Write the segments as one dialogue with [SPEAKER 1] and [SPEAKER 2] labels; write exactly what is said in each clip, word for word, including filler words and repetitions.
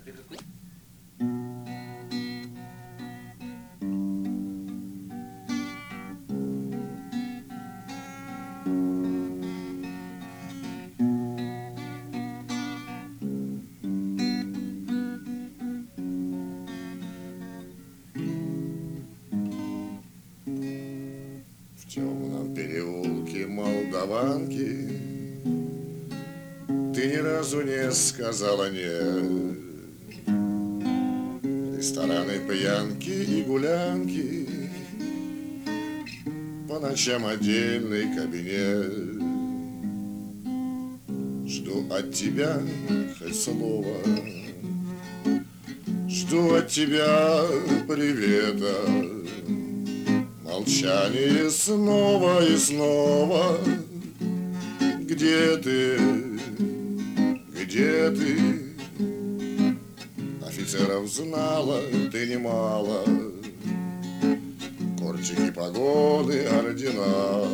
[SPEAKER 1] В темном переулке Молдаванки ты ни разу не сказала нет. Рестораны, пьянки и гулянки, по ночам отдельный кабинет. Жду от тебя хоть слова, жду от тебя привета. Молчание снова и снова. Где ты? Где ты? Офицеров знала ты немало, кортики, погоны, ордена.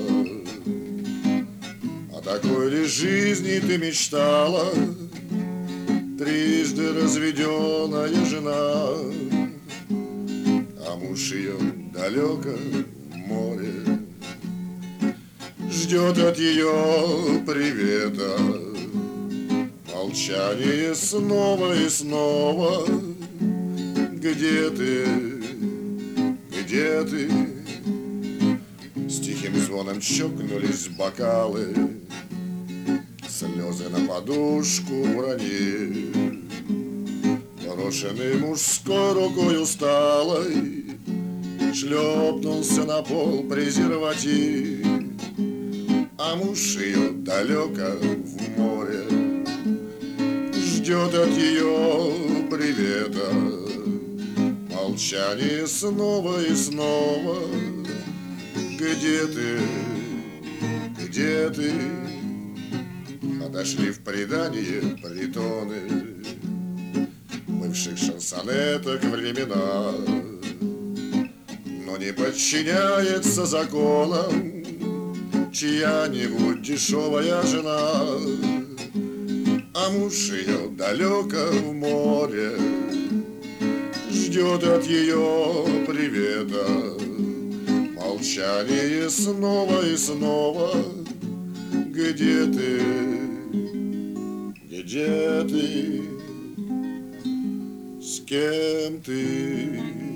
[SPEAKER 1] О такой ли жизни ты мечтала, трижды разведенная жена? А муж ее далеко в море, ждет от ее привета. Молчание снова и снова. Где ты? Где ты? С тихим звоном чокнулись бокалы, слезы на подушку уронили. Брошенный мужской рукой усталой шлепнулся на пол презерватив. А муж ее далеко в море, ждет от ее привета. Молчание снова и снова. Где ты? Где ты? Отошли в предание притоны бывших шансонеток времена. Но не подчиняется законам чья-нибудь дешевая жена. А муж ее далеко в море, ждет от ее привета. Молчание снова и снова. Где ты? Где ты? С кем ты?